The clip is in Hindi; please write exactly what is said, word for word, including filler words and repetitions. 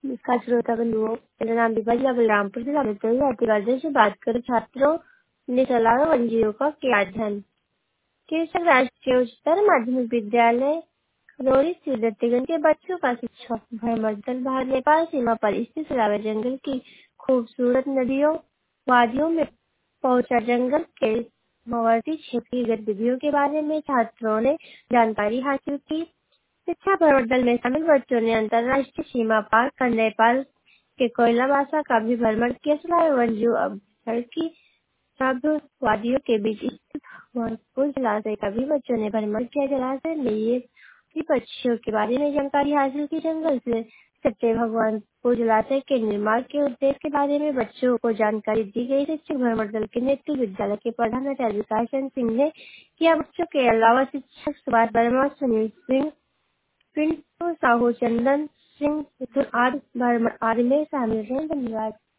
नमस्कार श्रोता बंधुओं, मेरा नाम दीपा जी, बलरामपुर जिला में छत्तीसगढ़ से बात करें। छात्रों ने चलाया वन्यजीवों का क्या अध्ययन। केशव राष्ट्रीय उच्चतर माध्यमिक विद्यालय खरौरी सिद्धगंज के बच्चों का शिक्षा भ्रमण भारत नेपाल सीमा पर स्थित सिलावर जंगल की खूबसूरत नदियों वादियों में पहुंचा। जंगल के मवर्ती क्षेत्र की गतिविधियों के बारे में छात्रों ने जानकारी हासिल की। शिक्षा भ्रमण दल में शामिल बच्चों ने अंतर्राष्ट्रीय सीमा पार कर नेपाल के कोयलाबासा का भी भ्रमण किया। सिलावर वन्यजीव अभयारण्य की शांत वादियों के बीच स्थित भगवानपुर जलाशय का भी बच्चों ने भ्रमण किया। जलाशय में ये भी पक्षियों के बारे में जानकारी हासिल की। जंगल से सटे भगवानपुर जलाशय के निर्माण के उद्देश्य के बारे में बच्चों को जानकारी दी गई। शिक्षक भ्रमण दल के नेतृत्व विद्यालय के प्रधानाचार्य विकास चंद्र सिंह ने किया। बच्चों के अलावा शिक्षक सुभाष वर्मा, सुनील सिंह, पिंटू साहू, चंदन सिंह आदि भ्रमण आदि में शामिल हैं। धन्यवाद।